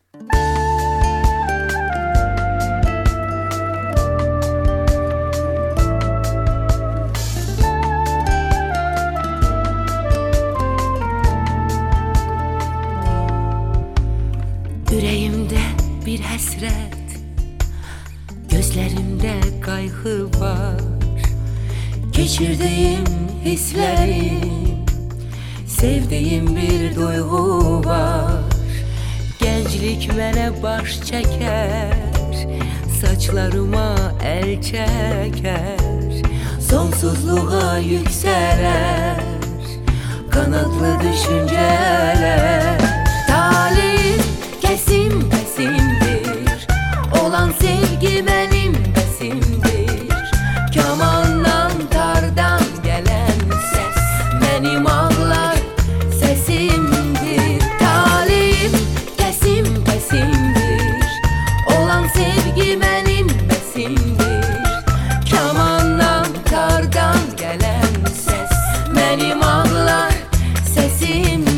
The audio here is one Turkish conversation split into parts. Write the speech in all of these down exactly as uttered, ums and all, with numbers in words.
Yüreğimde bir həsrət, gözlərimdə qayğı var. Keçirdiyim hisslərim, sevdiyim bir duyğu var. Gənclik mənə baş çəkər, saçlarıma əl çəkər. Sonsuzluğa yüksələr qanadlı düşüncələr. Talih kesim pesimdir, olan sevgi benim besimdir. Kamandan tardan gelen ses benim ağlar sesimdir. Talihim kesim pesimdir, olan sevgi benim besimdir. Kamandan tardan gelen ses benim ağlar sesimdir.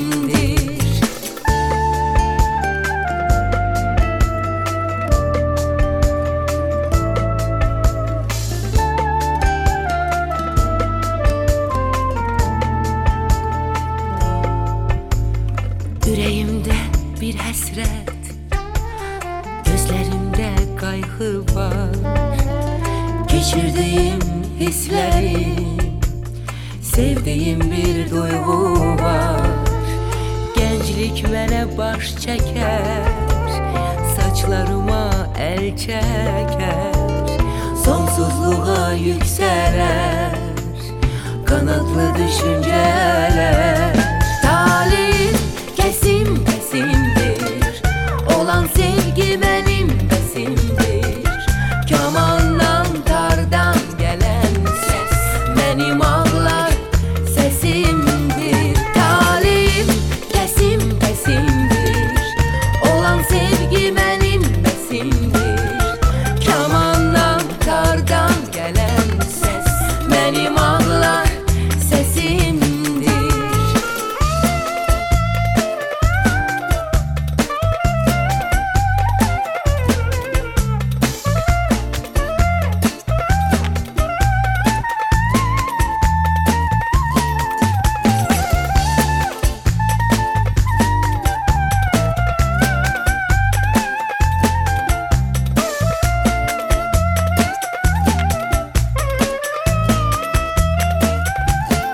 Yüreğimde bir həsrət, gözlərimdə qayğı var. Keçirdiyim hisslərim, sevdiyim bir duyğu var. Gənclik mənə baş çəkər, saçlarıma əl çəkər. Sonsuzluğa yüksələr qanadlı düşüncələr. Talih kesim pesimdir, olan sevgi benim besimdir. Kamandan tardan gelen ses benim ağlar sesimdir. Talihim kesim pesimdir, olan sevgi benim besimdir. Kamandan tardan gelen ses benim ağlar sesimdir.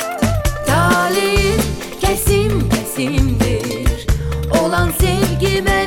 Kesim pesimdir, olan sevgi